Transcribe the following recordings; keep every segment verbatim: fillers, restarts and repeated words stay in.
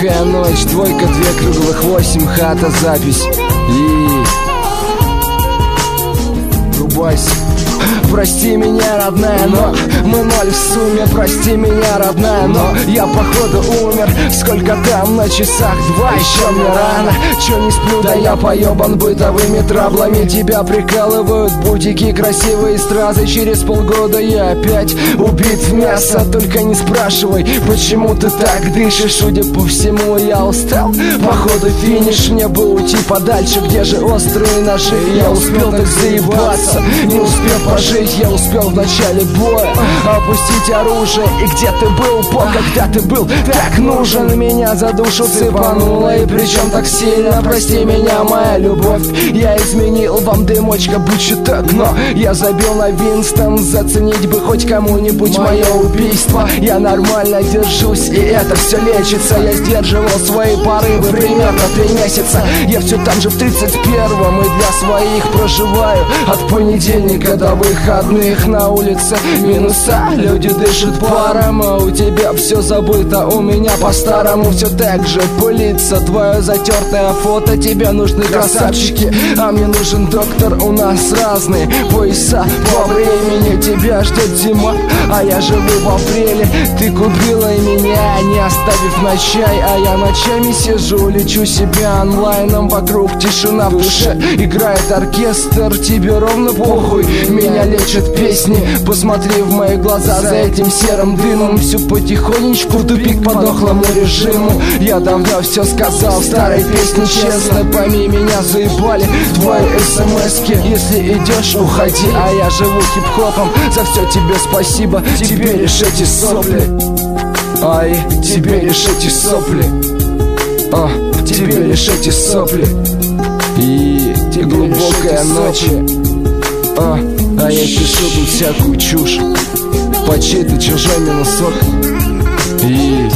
глубокая ночь, двойка, две круглых, восемь, хата, запись. И... врубайся. Прости меня, родная, но мы ноль в сумме. Прости меня, родная, но я походу умер. Сколько там на часах? Два, еще мне рано. Че не сплю, да я поебан бытовыми траблами. Тебя прикалывают бутики, красивые стразы. Через полгода я опять убит в мясо. Только не спрашивай, почему ты так дышишь. Судя по всему, я устал. Походу финиш, мне бы уйти подальше. Где же острые ножи? Я успел так заебаться, не успел пожить. Я успел в начале боя опустить оружие. И где ты был, по, когда ты был так нужен? Меня за душу цепануло, и причем так сильно. Прости меня, моя любовь, я изменил вам, дымочка, будь чуток. Но я забил на Винстон, заценить бы хоть кому-нибудь мое убийство. Я нормально держусь, и это все лечится. Я сдерживал свои порывы примерно три месяца. Я все там же в тридцать первом, и для своих проживаю от понедельника до выходных. На улице минуса, люди дышат паром. А у тебя все забыто, у меня по-старому все так же пылится. Твое затертое фото, тебе нужны красавчики, а мне нужен доктор. У нас разные пояса по времени. Тебя ждет зима, а я живу в апреле. Ты купила меня, не оставив на чай. А я ночами сижу, лечу себя онлайном. Вокруг тишина в душе, играет оркестр. Тебе ровно похуй, меня лечат песни. Посмотри в мои глаза, за этим серым дымом все потихонечку в тупик по дохлому режиму. Я давно все сказал в старой песне, честно, пойми, меня заебали твои смски. Если идешь, уходи, а я живу хип-хопом. За все тебе спасибо, тебе лишь эти сопли. Ай, тебе лишь эти сопли. А, тебе лишь эти сопли. И глубокая ночь. А, а я пишу тут всякую чушь по чей-то чужой минусок. И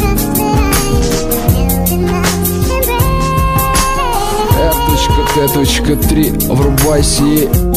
Р.Т.три, врубайся.